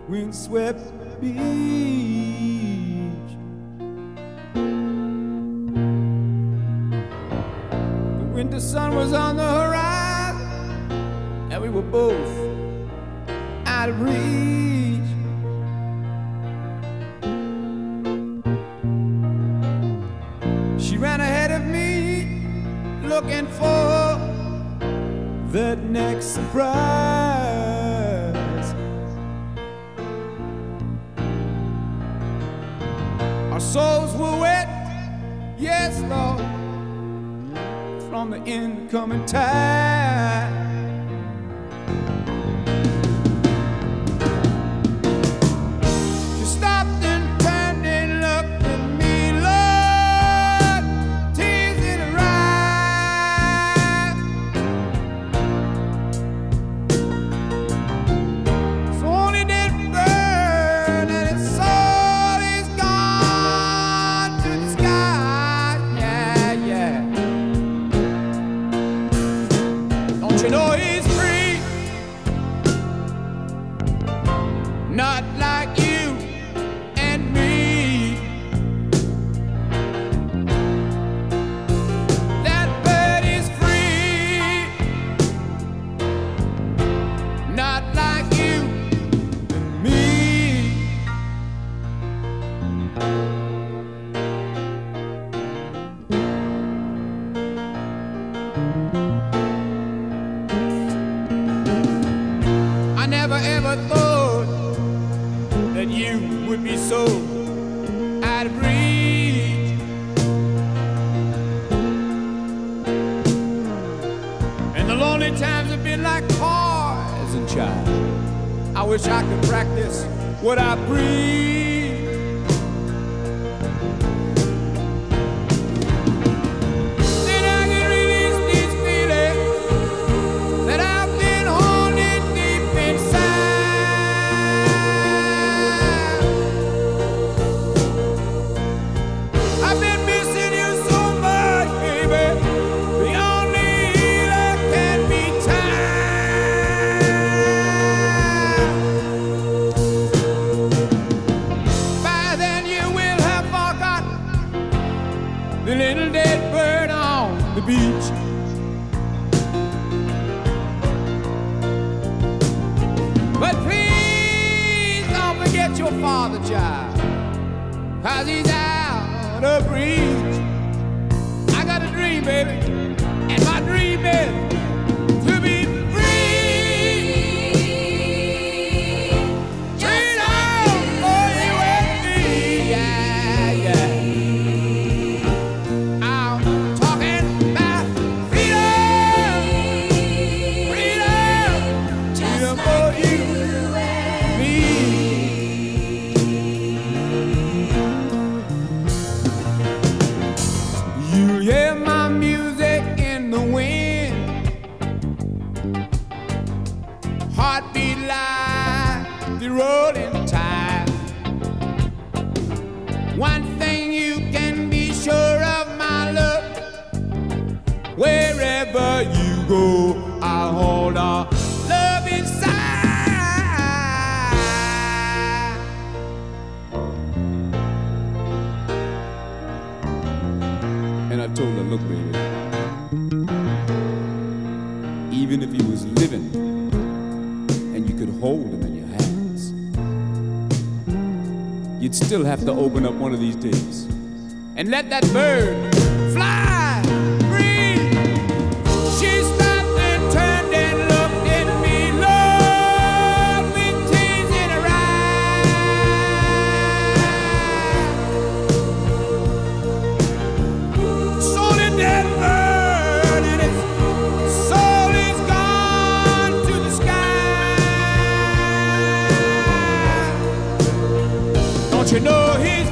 windswept beach. The winter sun was on the horizon, and we were both out of reach. She ran ahead of me, looking for that next surprise. Our souls were wet, yes, Lord, from the incoming tide. She stopped and turned and looked at me, Lord, tears in her eyes. So only did burn and its soul is gone to the sky. Yeah, yeah. Don't you know he's free? Not like you and me. That bird is free. Not like you and me. I never ever thought that you would be so out of reach. And the lonely times have been like poison, child. I wish I could practice what I preach. Then I can release these feelings that I've been holding deep inside. I've been missing you so much, baby. The only healer can be time. By then you will have forgotten the little dead bird on the beach. But please don't forget your father, child, 'cause he's out of reach. I got a dream, baby, and my dream is to be free. Freedom for you and me. Yeah, yeah. I'm talking about freedom. Freedom. Freedom for you and me. You hear my music in the wind, heartbeat like the rolling tide. One thing you can be sure of, my love, wherever you go, I'll hold our love inside. And I told her, look, baby, even if he was living and you could hold him in your hands, you'd still have to open up one of these days and let that bird fly free. She stopped and turned and looked at me, Lord, with tears in her eyes. Soul in that bird and its soul is gone to the sky. Don't you know he's